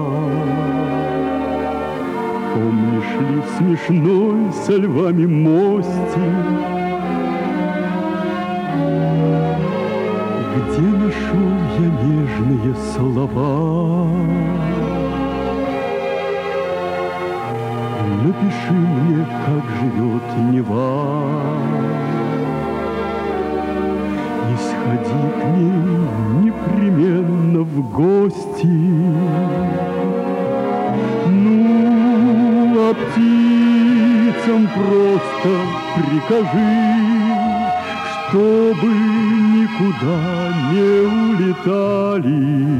Помнишь ли смешной со львами мостик, где нашел я нежные слова? Напиши мне, как живет Нева, и сходи к ней непременно в гости. Ну, а птицам просто прикажи, чтобы никуда не улетали.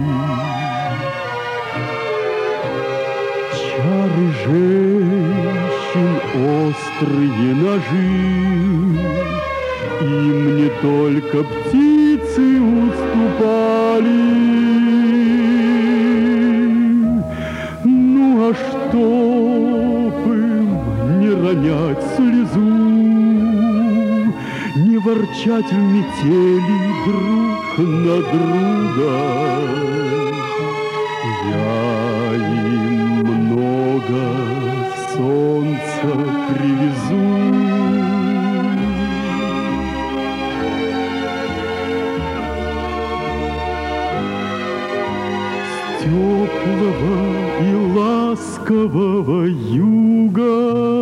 Чары женщин острые ножи, им не только птицы уступали. Ну а чтоб им не ронять слезу, не ворчать в метели друг на друга, я им много солнца привезу. С теплого и ласкового юга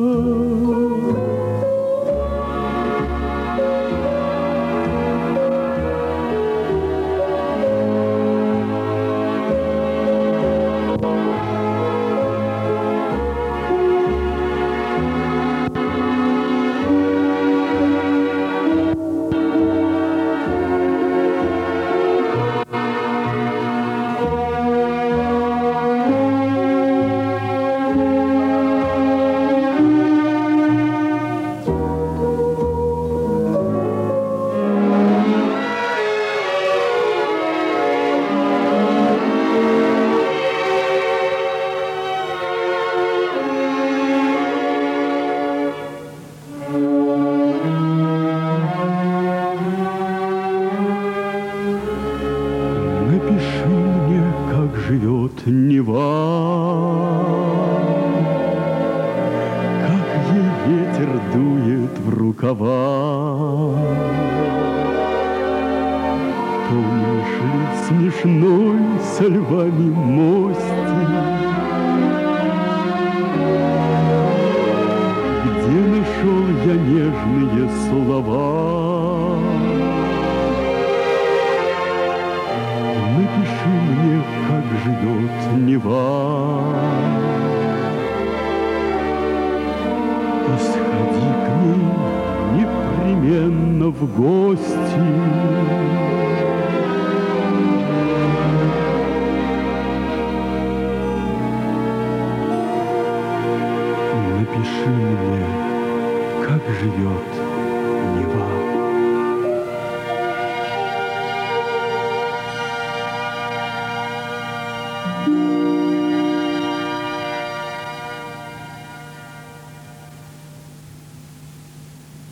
напиши мне, как живет Нева, как ей ветер дует в рукава. Помнишь ли смешной со львами мостик, где нашел я нежные слова? Напиши мне, как живет Нева, и сходи к ней непременно в гости. Напиши мне, как живет